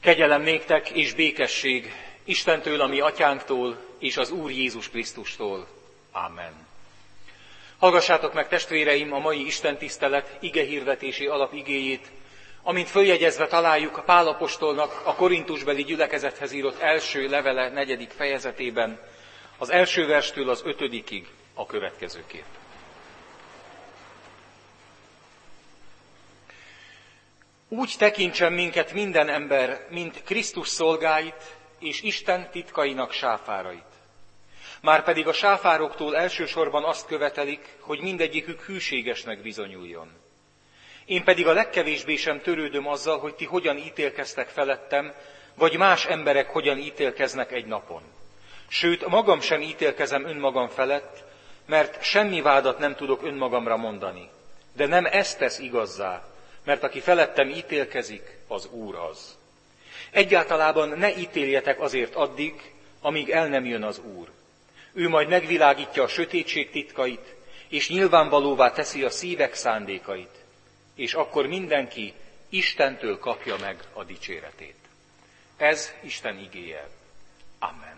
Kegyelem néktek és békesség Istentől, a mi atyánktól, és az Úr Jézus Krisztustól. Amen. Hallgassátok meg, testvéreim, a mai istentisztelet igehirdetési alapigéjét, amint följegyezve találjuk Pál apostolnak a korintusbeli gyülekezethez írott első levele 4. fejezetében, az első verstől az 5. a következőképp. Úgy tekintsen minket minden ember, mint Krisztus szolgáit és Isten titkainak sáfárait. Márpedig a sáfároktól elsősorban azt követelik, hogy mindegyikük hűségesnek bizonyuljon. Én pedig a legkevésbé sem törődöm azzal, hogy ti hogyan ítélkeztek felettem, vagy más emberek hogyan ítélkeznek egy napon. Sőt, magam sem ítélkezem önmagam felett, mert semmi vádat nem tudok önmagamra mondani. De nem ez tesz igazzá, mert aki felettem ítélkezik, az Úr az. Egyáltalában ne ítéljetek azért addig, amíg el nem jön az Úr. Ő majd megvilágítja a sötétség titkait, és nyilvánvalóvá teszi a szívek szándékait, és akkor mindenki Istentől kapja meg a dicséretét. Ez Isten igéje. Amen.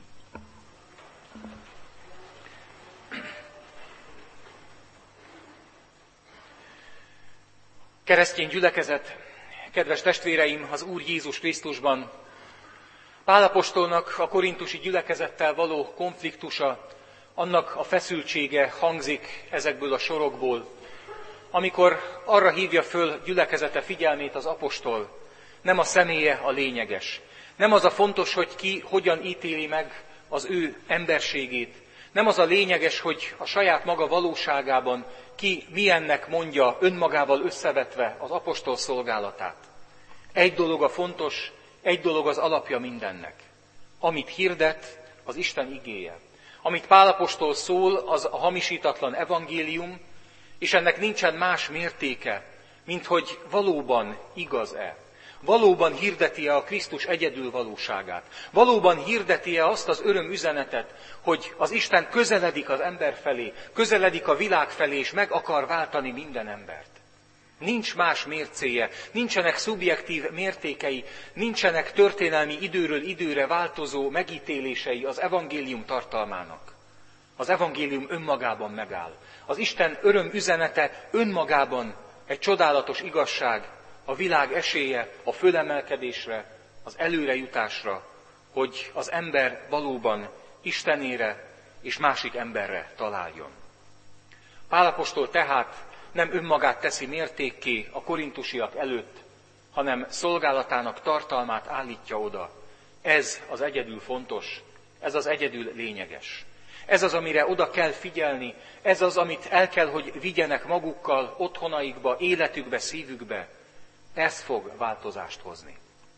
Keresztény gyülekezet, kedves testvéreim, az Úr Jézus Krisztusban, Pál apostolnak a korintusi gyülekezettel való konfliktusa, annak a feszültsége hangzik ezekből a sorokból, amikor arra hívja föl gyülekezete figyelmét az apostol, nem a személye a lényeges, nem az a fontos, hogy ki hogyan ítéli meg az ő emberségét, nem az a lényeges, hogy a saját maga valóságában ki milyennek mondja önmagával összevetve az apostol szolgálatát. Egy dolog a fontos, egy dolog az alapja mindennek. Amit hirdet, az Isten igéje. Amit Pál apostol szól, az a hamisítatlan evangélium, és ennek nincsen más mértéke, mint hogy valóban igaz-e. Valóban hirdeti-e a Krisztus egyedül valóságát? Valóban hirdeti-e azt az örömüzenetet, hogy az Isten közeledik az ember felé, közeledik a világ felé, és meg akar váltani minden embert? Nincs más mércéje, nincsenek szubjektív mértékei, nincsenek történelmi időről időre változó megítélései az evangélium tartalmának. Az evangélium önmagában megáll. Az Isten örömüzenete önmagában egy csodálatos igazság, a világ esélye a fölemelkedésre, az előrejutásra, hogy az ember valóban Istenére és másik emberre találjon. Pál apostol tehát nem önmagát teszi mértékké a korintusiak előtt, hanem szolgálatának tartalmát állítja oda. Ez az egyedül fontos, ez az egyedül lényeges. Ez az, amire oda kell figyelni, ez az, amit el kell, hogy vigyenek magukkal otthonaikba, életükbe, szívükbe. Ez fog változást hozni.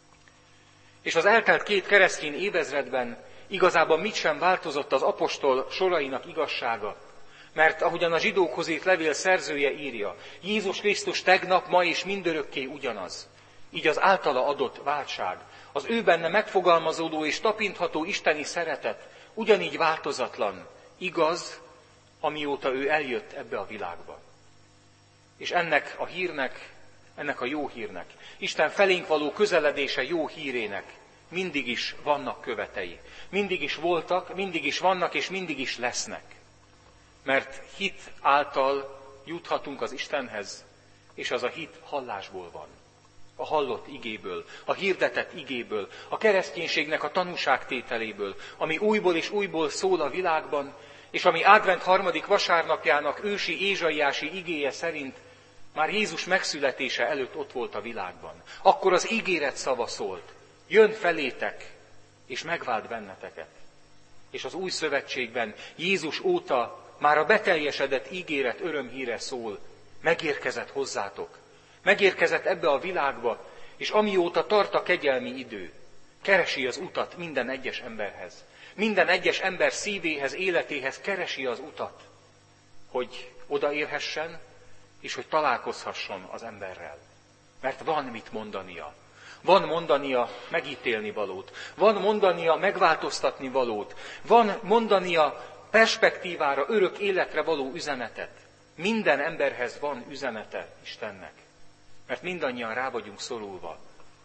És az eltelt 2 keresztény évezredben igazából mit sem változott az apostol sorainak igazsága, mert ahogyan a zsidókhoz írt levél szerzője írja, Jézus Krisztus tegnap, ma és mindörökké ugyanaz. Így az általa adott váltság, az ő benne megfogalmazódó és tapintható isteni szeretet ugyanígy változatlan, igaz, amióta ő eljött ebbe a világba. És ennek a hírnek, ennek a jó hírnek, Isten felénk való közeledése jó hírének mindig is vannak követei. Mindig is voltak, mindig is vannak és mindig is lesznek. Mert hit által juthatunk az Istenhez, és az a hit hallásból van. A hallott igéből, a hirdetett igéből, a kereszténységnek a tanúságtételéből, ami újból és újból szól a világban, és ami advent 3. vasárnapjának ősi ézsaiási igéje szerint már Jézus megszületése előtt ott volt a világban. Akkor az ígéret szava szólt, jön felétek, és megvált benneteket. És az új szövetségben Jézus óta már a beteljesedett ígéret örömhíre szól, megérkezett hozzátok. Megérkezett ebbe a világba, és amióta tart a kegyelmi idő, keresi az utat minden egyes emberhez. Minden egyes ember szívéhez, életéhez keresi az utat, hogy odaérhessen, és hogy találkozhasson az emberrel. Mert van mit mondania. Van mondania megítélni valót. Van mondania megváltoztatni valót. Van mondania perspektívára, örök életre való üzenetet. Minden emberhez van üzenete Istennek. Mert mindannyian rá vagyunk szorulva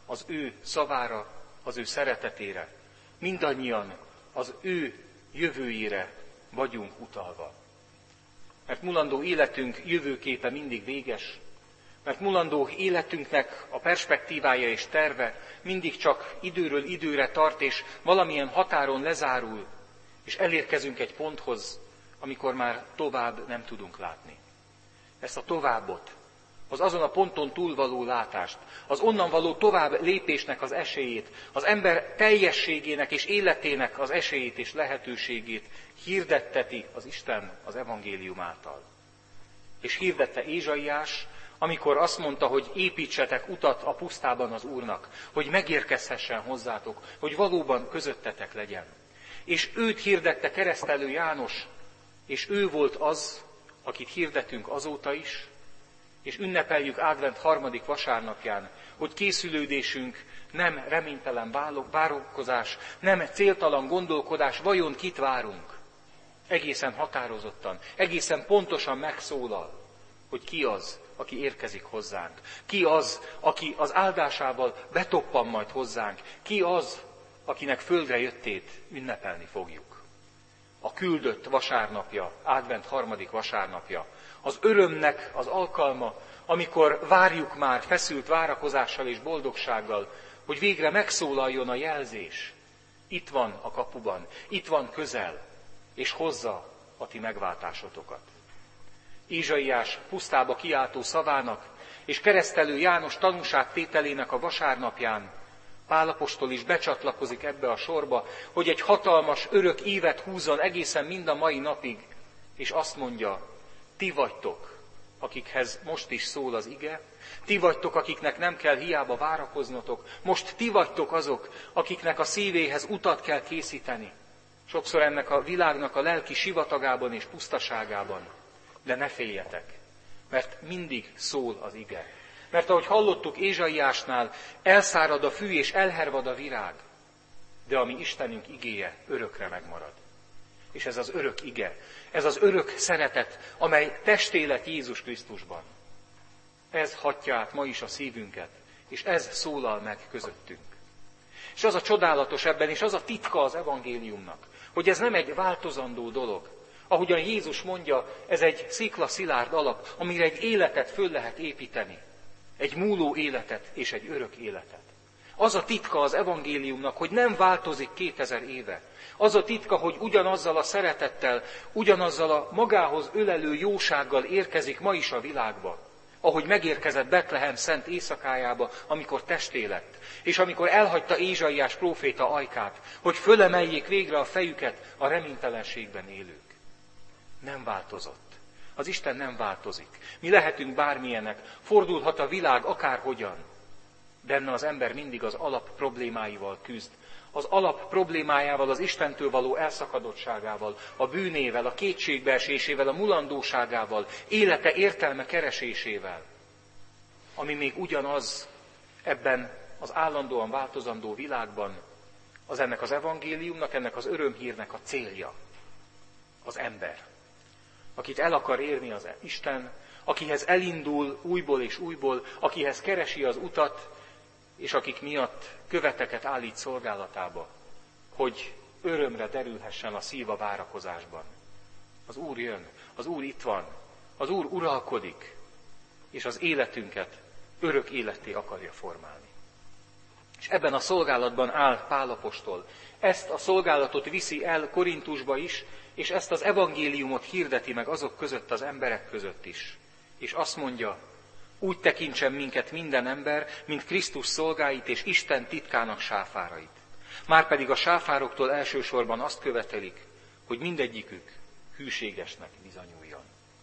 az ő szavára, az ő szeretetére. Mindannyian az ő jövőjére vagyunk utalva. Mert mulandó életünk jövőképe mindig véges, mert mulandó életünknek a perspektívája és terve mindig csak időről időre tart, és valamilyen határon lezárul, és elérkezünk egy ponthoz, amikor már tovább nem tudunk látni. Ezt a továbbot, az azon a ponton túlvaló látást, az onnan való tovább lépésnek az esélyét, az ember teljességének és életének az esélyét és lehetőségét hirdetteti az Isten az evangélium által. És hirdette Ézsaiás, amikor azt mondta, hogy építsetek utat a pusztában az Úrnak, hogy megérkezhessen hozzátok, hogy valóban közöttetek legyen. És őt hirdette Keresztelő János, és ő volt az, akit hirdetünk azóta is, és ünnepeljük advent 3. vasárnapján, hogy készülődésünk nem reménytelen várakozás, nem céltalan gondolkodás, vajon kit várunk. Egészen határozottan, egészen pontosan megszólal, hogy ki az, aki érkezik hozzánk. Ki az, aki az áldásával betoppan majd hozzánk. Ki az, akinek földre jöttét ünnepelni fogjuk. A küldött vasárnapja, advent 3. vasárnapja, az örömnek az alkalma, amikor várjuk már feszült várakozással és boldogsággal, hogy végre megszólaljon a jelzés. Itt van a kapuban, itt van közel, és hozza a ti megváltásotokat. Ézsaiás pusztába kiáltó szavának és Keresztelő János tanúságtételének a vasárnapján Pál apostol is becsatlakozik ebbe a sorba, hogy egy hatalmas, örök ívet húzzon egészen mind a mai napig, és azt mondja, ti vagytok, akikhez most is szól az ige, ti vagytok, akiknek nem kell hiába várakoznotok, most ti vagytok azok, akiknek a szívéhez utat kell készíteni. Sokszor ennek a világnak a lelki sivatagában és pusztaságában. De ne féljetek, mert mindig szól az ige. Mert ahogy hallottuk Ézsaiásnál, elszárad a fű és elhervad a virág, de a mi Istenünk igéje örökre megmarad. És ez az örök ige, ez az örök szeretet, amely testé lett Jézus Krisztusban. Ez hatja át ma is a szívünket, és ez szólal meg közöttünk. És az a csodálatos ebben, és az a titka az evangéliumnak, hogy ez nem egy változandó dolog. Ahogyan Jézus mondja, ez egy sziklaszilárd alap, amire egy életet föl lehet építeni. Egy múló életet és egy örök életet. Az a titka az evangéliumnak, hogy nem változik 2000 éve. Az a titka, hogy ugyanazzal a szeretettel, ugyanazzal a magához ölelő jósággal érkezik ma is a világba. Ahogy megérkezett Betlehem szent éjszakájába, amikor testé lett, és amikor elhagyta Ézsaiás próféta ajkát, hogy fölemeljék végre a fejüket a reménytelenségben élők. Nem változott. Az Isten nem változik. Mi lehetünk bármilyenek, fordulhat a világ akárhogyan. Benne az ember mindig az alap problémáival küzd. Az alap problémájával, az Istentől való elszakadottságával, a bűnével, a kétségbeesésével, a mulandóságával, élete értelme keresésével. Ami még ugyanaz ebben az állandóan változandó világban, az ennek az evangéliumnak, ennek az örömhírnek a célja. Az ember. Akit el akar érni az Isten, akihez elindul újból és újból, akihez keresi az utat, és akik miatt követeket állít szolgálatába, hogy örömre derülhessen a szív a várakozásban. Az Úr jön, az Úr itt van, az Úr uralkodik, és az életünket örök életté akarja formálni. És ebben a szolgálatban áll Pál apostol. Ezt a szolgálatot viszi el Korintusba is, és ezt az evangéliumot hirdeti meg azok között, az emberek között is. És azt mondja, úgy tekintsen minket minden ember, mint Krisztus szolgáit és Isten titkának sáfárait. Márpedig a sáfároktól elsősorban azt követelik, hogy mindegyikük hűségesnek bizonyuljon.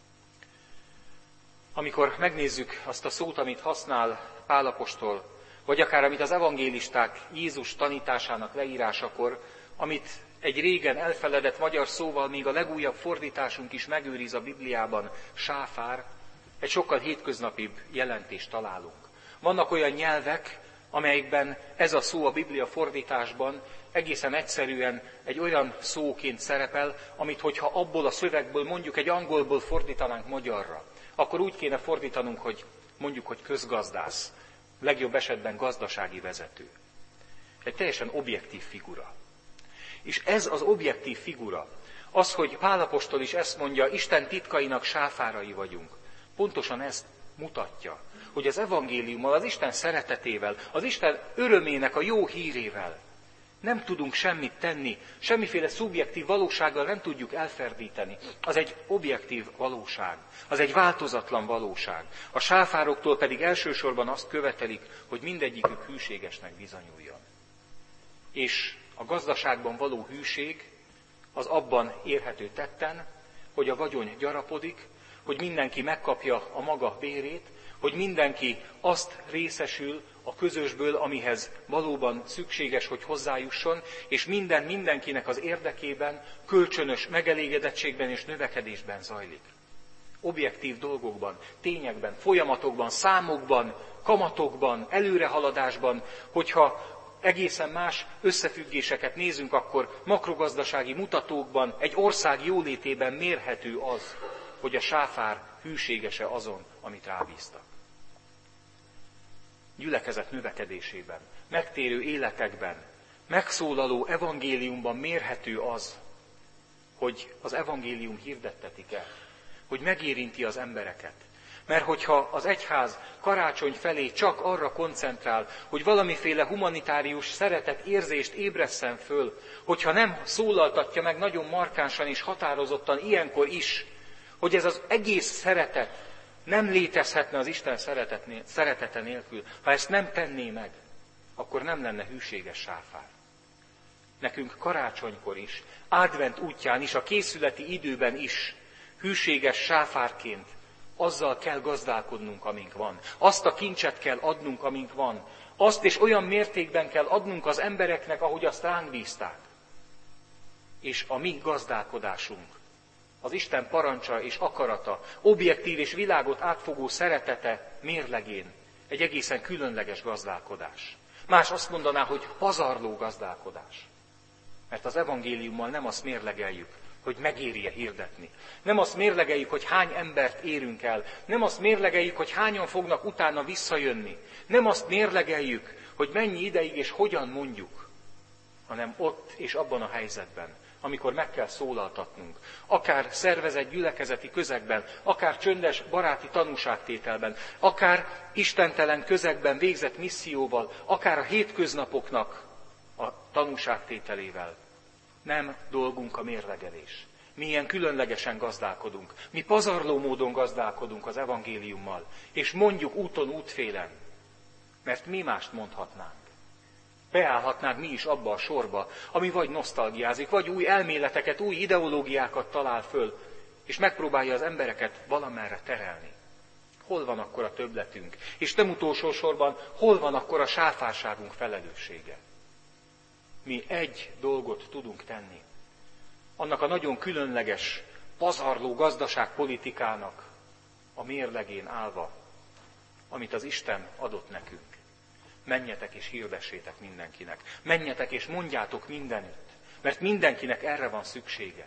Amikor megnézzük azt a szót, amit használ Pál apostol, vagy akár amit az evangélisták Jézus tanításának leírásakor, amit egy régen elfeledett magyar szóval még a legújabb fordításunk is megőriz a Bibliában, sáfár, egy sokkal hétköznapibb jelentést találunk. Vannak olyan nyelvek, amelyekben ez a szó a Biblia fordításban egészen egyszerűen egy olyan szóként szerepel, amit hogyha abból a szövegből, mondjuk egy angolból fordítanánk magyarra, akkor úgy kéne fordítanunk, hogy mondjuk, hogy közgazdász. legjobb esetben gazdasági vezető. Egy teljesen objektív figura. És ez az objektív figura, az, hogy Pál apostol is ezt mondja, Isten titkainak sáfárai vagyunk, pontosan ezt mutatja, hogy az evangéliummal, az Isten szeretetével, az Isten örömének a jó hírével nem tudunk semmit tenni, semmiféle szubjektív valósággal nem tudjuk elferdíteni. Az egy objektív valóság, az egy változatlan valóság. A sáfároktól pedig elsősorban azt követelik, hogy mindegyikük hűségesnek bizonyuljon. És a gazdaságban való hűség az abban érhető tetten, hogy a vagyon gyarapodik, hogy mindenki megkapja a maga bérét, hogy mindenki azt részesül a közösből, amihez valóban szükséges, hogy hozzájusson, és mindenkinek az érdekében, kölcsönös megelégedettségben és növekedésben zajlik. Objektív dolgokban, tényekben, folyamatokban, számokban, kamatokban, előrehaladásban, hogyha egészen más összefüggéseket nézünk, akkor makrogazdasági mutatókban, egy ország jólétében mérhető az, hogy a sáfár hűséges-e azon, amit rábíztak. Gyülekezet növekedésében, megtérő életekben, megszólaló evangéliumban mérhető az, hogy az evangélium hirdettetik-e, hogy megérinti az embereket. Mert hogyha az egyház karácsony felé csak arra koncentrál, hogy valamiféle humanitárius szeretetérzést ébresszen föl, hogyha nem szólaltatja meg nagyon markánsan és határozottan ilyenkor is, hogy ez az egész szeretet nem létezhetne az Isten szeretete nélkül, ha ezt nem tenné meg, akkor nem lenne hűséges sáfár. Nekünk karácsonykor is, advent útján is, a készületi időben is hűséges sáfárként azzal kell gazdálkodnunk, amink van. Azt a kincset kell adnunk, amink van. Azt és olyan mértékben kell adnunk az embereknek, ahogy azt ránk bízták. És a mi gazdálkodásunk, az Isten parancsa és akarata, objektív és világot átfogó szeretete mérlegén egy egészen különleges gazdálkodás. Más azt mondaná, hogy pazarló gazdálkodás. Mert az evangéliummal nem azt mérlegeljük, hogy megéri-e hirdetni. Nem azt mérlegeljük, hogy hány embert érünk el. Nem azt mérlegeljük, hogy hányan fognak utána visszajönni. Nem azt mérlegeljük, hogy mennyi ideig és hogyan mondjuk, hanem ott és abban a helyzetben, amikor meg kell szólaltatnunk. Akár szervezett gyülekezeti közegben, akár csöndes baráti tanúságtételben, akár istentelen közegben végzett misszióval, akár a hétköznapoknak a tanúságtételével. Nem dolgunk a mérlegelés. Mi ilyen különlegesen gazdálkodunk. Mi pazarló módon gazdálkodunk az evangéliummal, és mondjuk úton, útfélen. Mert mi mást mondhatnánk. Beállhatnánk mi is abba a sorba, ami vagy nosztalgiázik, vagy új elméleteket, új ideológiákat talál föl, és megpróbálja az embereket valamerre terelni. Hol van akkor a többletünk? És nem utolsó sorban, hol van akkor a sáfárságunk felelőssége? Mi egy dolgot tudunk tenni. Annak a nagyon különleges, pazarló gazdaságpolitikának a mérlegén állva, amit az Isten adott nekünk. Menjetek és hirdessétek mindenkinek. Menjetek és mondjátok mindenütt, mert mindenkinek erre van szüksége.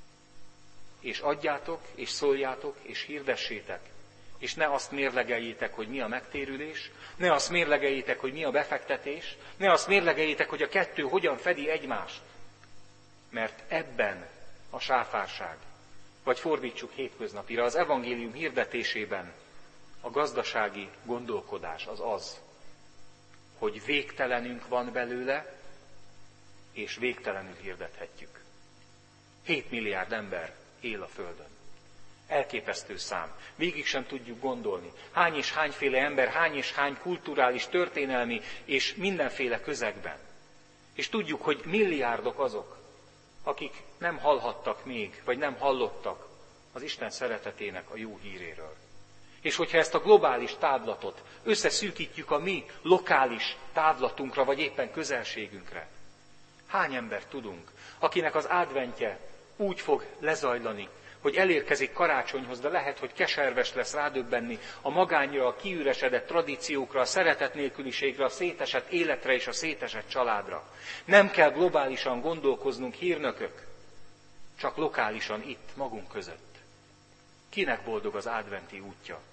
És adjátok, és szóljátok, és hirdessétek, és ne azt mérlegeljétek, hogy mi a megtérülés, ne azt mérlegeljétek, hogy mi a befektetés, ne azt mérlegeljétek, hogy a kettő hogyan fedi egymást. Mert ebben a sáfárság, vagy fordítsuk hétköznapira, az evangélium hirdetésében a gazdasági gondolkodás az, hogy végtelenünk van belőle, és végtelenül hirdethetjük. 7 milliárd ember él a Földön. Elképesztő szám. Végig sem tudjuk gondolni. Hány és hányféle ember, hány és hány kulturális, történelmi és mindenféle közegben. És tudjuk, hogy milliárdok azok, akik nem hallhattak még, vagy nem hallottak az Isten szeretetének a jó híréről. És hogyha ezt a globális távlatot összeszűkítjük a mi lokális távlatunkra, vagy éppen közelségünkre, hány embert tudunk, akinek az adventje úgy fog lezajlani, hogy elérkezik karácsonyhoz, de lehet, hogy keserves lesz rádöbbenni a magányra, a kiüresedett tradíciókra, a szeretet nélküliségre, a szétesett életre és a szétesett családra. Nem kell globálisan gondolkoznunk, hírnökök, csak lokálisan itt, magunk között. Kinek boldog az adventi útja?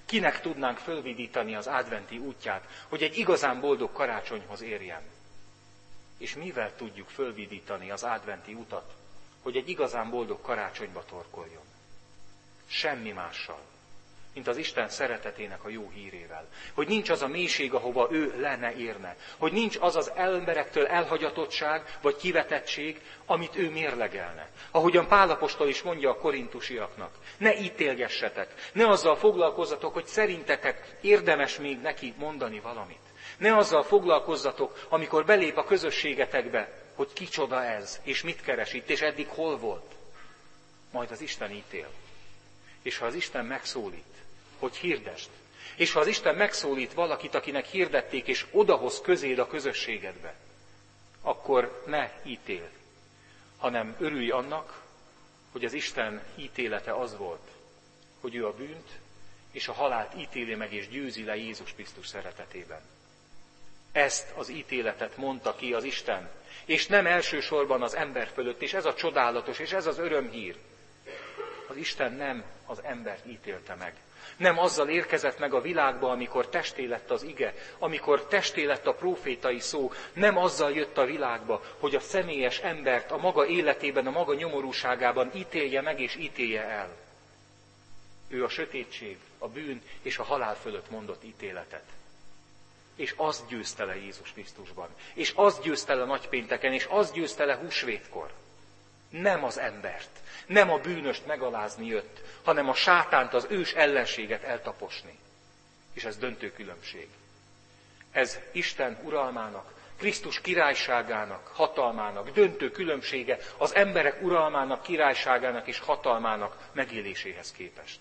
Kinek tudnánk fölvidítani az adventi útját, hogy egy igazán boldog karácsonyhoz érjen? És mivel tudjuk fölvidítani az adventi utat, hogy egy igazán boldog karácsonyba torkoljon? Semmi mással, mint az Isten szeretetének a jó hírével. Hogy nincs az a mélység, ahova ő le ne érne. Hogy nincs az az emberektől elhagyatottság vagy kivetettség, amit ő mérlegelne. Ahogyan Pál apostol is mondja a korintusiaknak, ne ítélgessetek, ne azzal foglalkozzatok, hogy szerintetek érdemes még neki mondani valamit. Ne azzal foglalkozzatok, amikor belép a közösségetekbe, hogy kicsoda ez, és mit keres itt, és eddig hol volt. Majd az Isten ítél. És ha az Isten megszólít, hogy hirdesd, és ha az Isten megszólít valakit, akinek hirdették, és odahoz közéd a közösségedbe, akkor ne ítél, hanem örülj annak, hogy az Isten ítélete az volt, hogy ő a bűnt és a halált ítéli meg és győzi le Jézus Krisztus szeretetében. Ezt az ítéletet mondta ki az Isten, és nem elsősorban az ember fölött, és ez a csodálatos, és ez az örömhír. Az Isten nem az embert ítélte meg. Nem azzal érkezett meg a világba, amikor testé lett az ige, amikor testé lett a prófétai szó, nem azzal jött a világba, hogy a személyes embert a maga életében, a maga nyomorúságában ítélje meg és ítélje el. Ő a sötétség, a bűn és a halál fölött mondott ítéletet. És azt győzte le Jézus Krisztusban. És azt győzte le nagypénteken, és azt győzte le húsvétkor. Nem az embert, nem a bűnöst megalázni jött, hanem a sátánt, az ős ellenséget eltaposni. És ez döntő különbség. Ez Isten uralmának, Krisztus királyságának, hatalmának döntő különbsége az emberek uralmának, királyságának és hatalmának megéléséhez képest.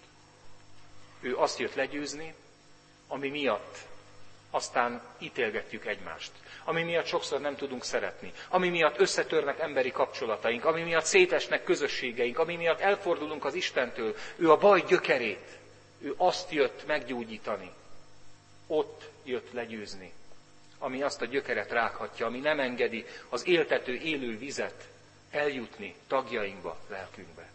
Ő azt jött legyőzni, ami miatt aztán ítélgetjük egymást, ami miatt sokszor nem tudunk szeretni, ami miatt összetörnek emberi kapcsolataink, ami miatt szétesnek közösségeink, ami miatt elfordulunk az Istentől. Ő a baj gyökerét, ő azt jött meggyógyítani, ott jött legyőzni, ami azt a gyökeret rághatja, ami nem engedi az éltető élő vizet eljutni tagjainkba, lelkünkbe.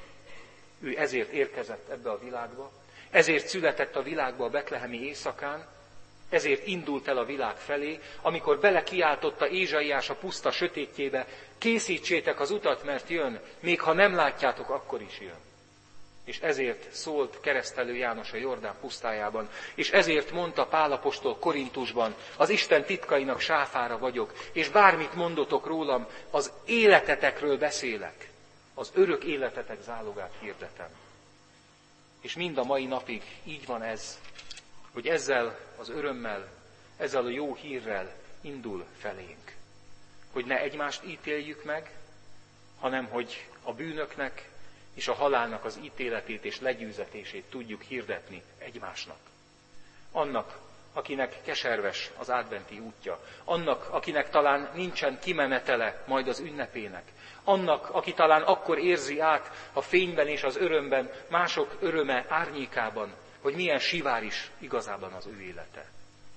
Ő ezért érkezett ebbe a világba, ezért született a világba a betlehemi éjszakán, ezért indult el a világ felé, amikor belekiáltotta Ézsaiás a puszta sötétjébe, készítsétek az utat, mert jön, még ha nem látjátok, akkor is jön. És ezért szólt keresztelő János a Jordán pusztájában, és ezért mondta Pál apostol Korintusban, az Isten titkainak sáfára vagyok, és bármit mondotok rólam, az életetekről beszélek, az örök életetek zálogát hirdetem. És mind a mai napig így van ez, hogy ezzel az örömmel, ezzel a jó hírrel indul felénk. Hogy ne egymást ítéljük meg, hanem hogy a bűnöknek és a halálnak az ítéletét és legyőzetését tudjuk hirdetni egymásnak. Annak, akinek keserves az adventi útja, annak, akinek talán nincsen kimenetele majd az ünnepének, annak, aki talán akkor érzi át a fényben és az örömben, mások öröme árnyékában, hogy milyen sivár is igazában az ő élete.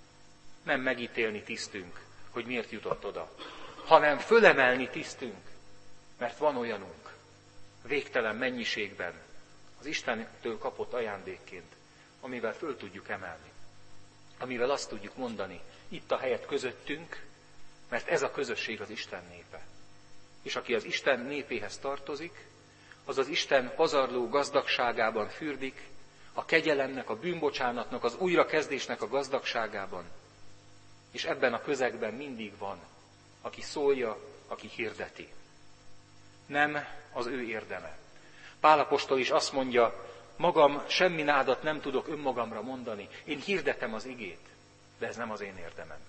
Nem megítélni tisztünk, hogy miért jutott oda, hanem fölemelni tisztünk, mert van olyanunk, végtelen mennyiségben, az Istentől kapott ajándékként, amivel föl tudjuk emelni, amivel azt tudjuk mondani, itt a helyet közöttünk, mert ez a közösség az Isten népe. És aki az Isten népéhez tartozik, az az Isten pazarló gazdagságában fürdik, a kegyelemnek, a bűnbocsánatnak, az újrakezdésnek a gazdagságában. És ebben a közegben mindig van, aki szólja, aki hirdeti. Nem az ő érdeme. Pál apostol is azt mondja, magam semmi nádat nem tudok önmagamra mondani, én hirdetem az igét, de ez nem az én érdemem.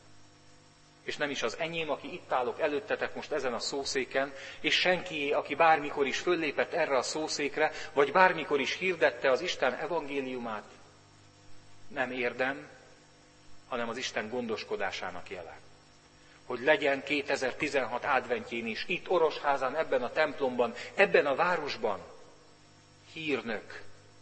És nem is az enyém, aki itt állok előttetek most ezen a szószéken, és senkié, aki bármikor is föllépett erre a szószékre, vagy bármikor is hirdette az Isten evangéliumát, nem érdem, hanem az Isten gondoskodásának jele. Hogy legyen 2016 adventjén is, itt Orosházán, ebben a templomban, ebben a városban hírnök,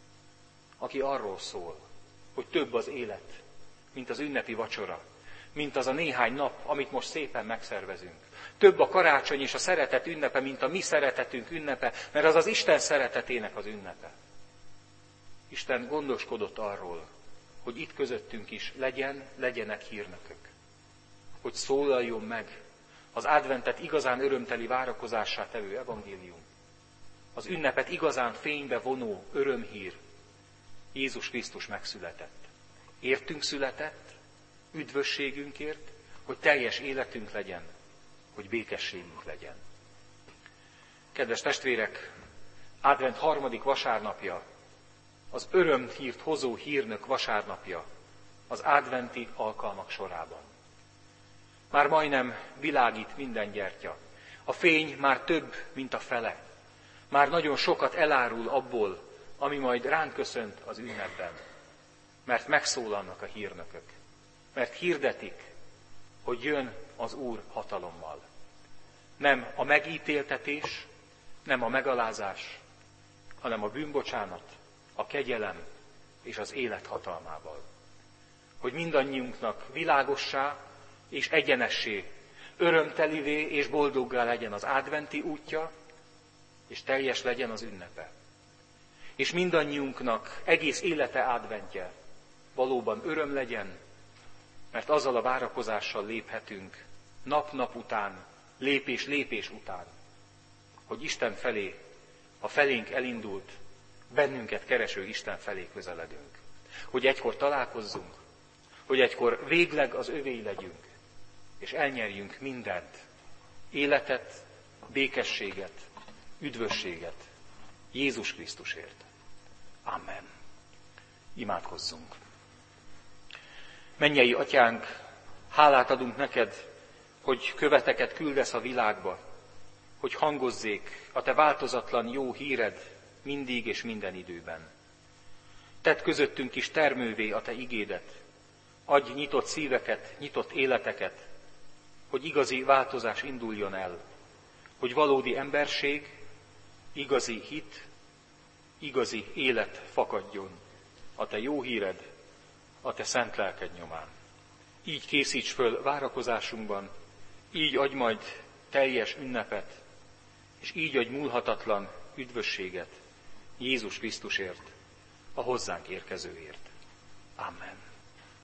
aki arról szól, hogy több az élet, mint az ünnepi vacsora, mint az a néhány nap, amit most szépen megszervezünk. Több a karácsony és a szeretet ünnepe, mint a mi szeretetünk ünnepe, mert az az Isten szeretetének az ünnepe. Isten gondoskodott arról, hogy itt közöttünk is legyenek hírnökök. Hogy szólaljon meg az adventet igazán örömteli várakozássá tevő evangélium. Az ünnepet igazán fénybe vonó örömhír. Jézus Krisztus megszületett. Értünk született, üdvösségünkért, hogy teljes életünk legyen, hogy békességünk legyen. Kedves testvérek, advent 3. vasárnapja, az örömhírt hozó hírnök vasárnapja az adventi alkalmak sorában. Már majdnem világít minden gyertya. A fény már több, mint a fele. Már nagyon sokat elárul abból, ami majd ránk köszönt az ünnepben. Mert megszólalnak a hírnökök. Mert hirdetik, hogy jön az Úr hatalommal. Nem a megítéltetés, nem a megalázás, hanem a bűnbocsánat, a kegyelem és az élet hatalmával. Hogy mindannyiunknak világossá és egyenessé, örömtelivé és boldoggá legyen az adventi útja, és teljes legyen az ünnepe. És mindannyiunknak egész élete adventje valóban öröm legyen, mert azzal a várakozással léphetünk nap-nap után, lépés-lépés után, hogy Isten felé, a felénk elindult, bennünket kereső Isten felé közeledünk. Hogy egykor találkozzunk, hogy egykor végleg az övéi legyünk, és elnyerjünk mindent, életet, békességet, üdvösséget Jézus Krisztusért. Amen. Imádkozzunk. Mennyei Atyánk, hálát adunk neked, hogy követeket küldesz a világba, hogy hangozzék a te változatlan jó híred mindig és minden időben. Tedd közöttünk is termővé a te igédet, adj nyitott szíveket, nyitott életeket, hogy igazi változás induljon el, hogy valódi emberség, igazi hit, igazi élet fakadjon a te jó híred, a te szent lelked nyomán. Így készíts föl várakozásunkban, így adj majd teljes ünnepet, és így adj múlhatatlan üdvösséget Jézus Krisztusért, a hozzánk érkezőért. Amen.